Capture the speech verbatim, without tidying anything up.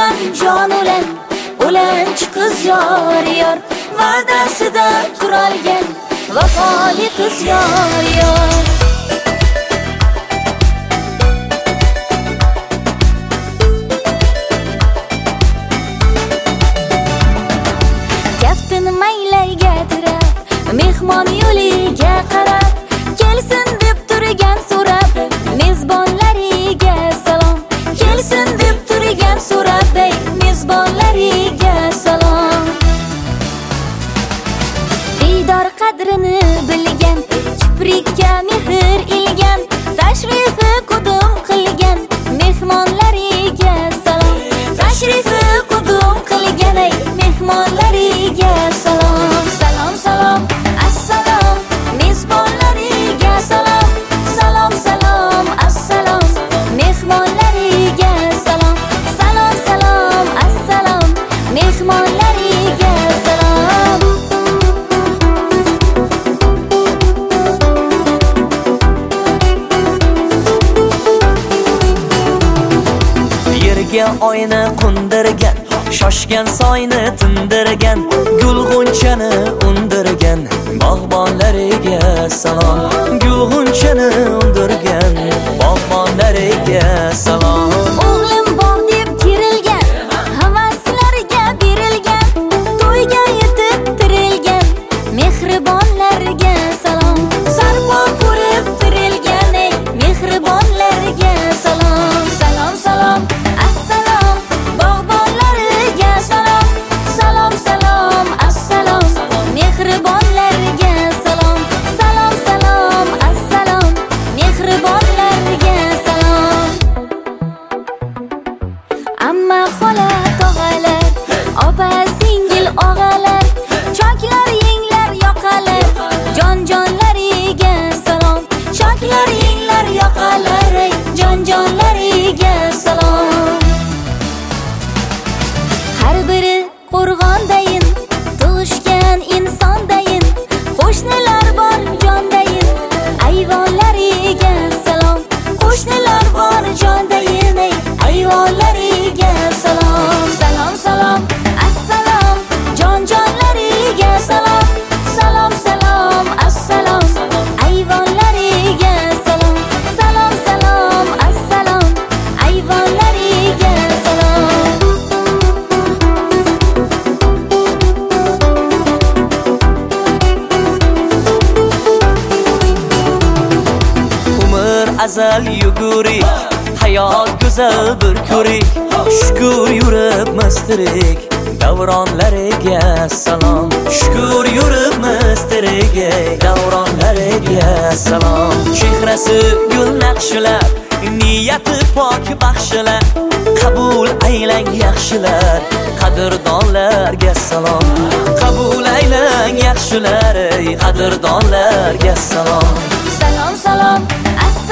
bilan jon o'lan, o'lanchi qiz yor yor, va'dasida turalgan vafoli qiz yor yor. Kaftini maylayga tirab, mehmon yo'liga qarab, kelsin deb turgan so'rab, mezbonlariga salom. Kelsin deb turgan so'rab, mezbonlariga salom. Diydor qadrini bilgan, kiprikka mehr ilgan, tashrifi qudum qilgan mehmonlariga salom. Tashrifi qudum qilgan ey mehmonlariga salom. Salom salom, assalom, mezbonlariga salom. Salom salom, assalom, mehmonlariga salom. Salom salom, assalom, mehmonlariga salom. Yerga oyni qo'ndirgan, shoshgan soyni tindirgan, gulg'unchani undirgan bog'bonlariga salom. Gulg'unchani undirgan bog'bonlariga salom. O'g'lim bor deb kerilgan, havaslarga berilgan, to'yga yetib tirilgan mehribonlarga salom. Sarpo ko'rib tirilgan ey mehribonlarga salom. Salom salom, assalom, bog'bonlariga salom. Salom salom, assalom, mehribonlarga salom. Salom salom, assalom, mehribonlarga salom. Amma xola tog'alar, opa singil og'alar, choklar yenglar yoqalar, jon-jonlariga salom. Choklar yenglar yoqalar, ey jon-jonlariga salom. Har biri qo'rg'ondayin, tug'ishgan insondayin, qo'shnilar bor jondayin, ayvonlariga salom. Qo'shnilar bor jondayin, ey ayvonlariga salom. Salom salom, assalom, jon-jonlariga salom. Salom salom, assalom, ayvonlariga salom. Salom salom, assalom, ayvonlariga salom. Umr azal yugurik, hayot go'zal bir ko'rik, shukr yurib mistirik davronlariga salom. Shukr yurib mistirik davronlariga salom. Chehrasi gul naqshilar, niyati pok baxshilar, qabul aylang yaxshilar, qadrdonlarga salom. Qabul aylang yaxshilar, qadrdonlarga salom. Salom salom, assalom.